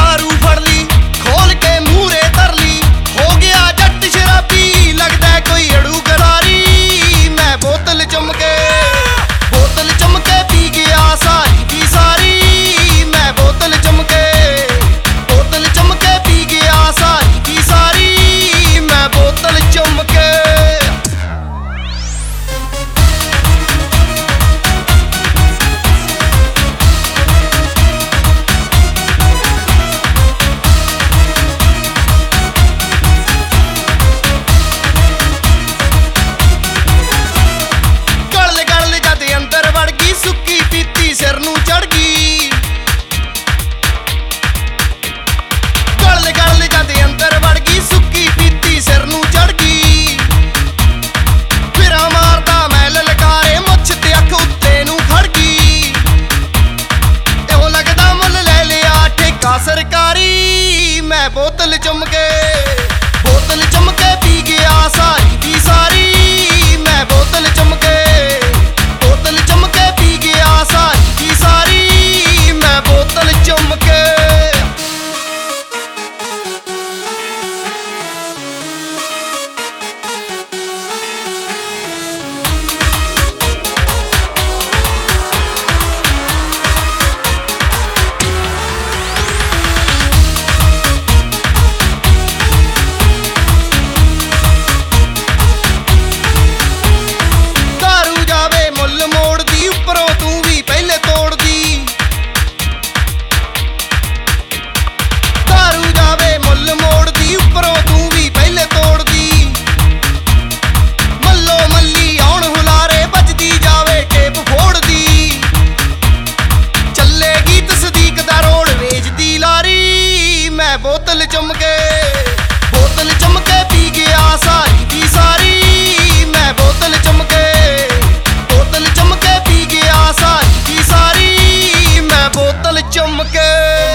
दारू फड़ ली खोल के मूहरे धर ली हो गया जट शराबी लगदा कोई अड़ू गरारी मैं बोतल चमके पी गया सारी की सारी मैं बोतल चमके पी गया सारी की सारी मैं बोतल चमके सिर नूं चढ़ गई गल जद अंदर वड़ गई सुक्की पीती सिर नूं चढ़ गई फिरा मारदा मैं ललकारे मुछ ते अख उत्ते नूं खड़ गई इहो लगदा मुल ले लिया ठेका सरकारी मैं बोतल चमके पी गया सारी की सारी मैं बोतल चमके पी गया सारी की सारी मैं बोतल चमके बोतल चमके पी गया सारी की सारी मैं बोतल चमके पी गया सारी की सारी मैं बोतल चमके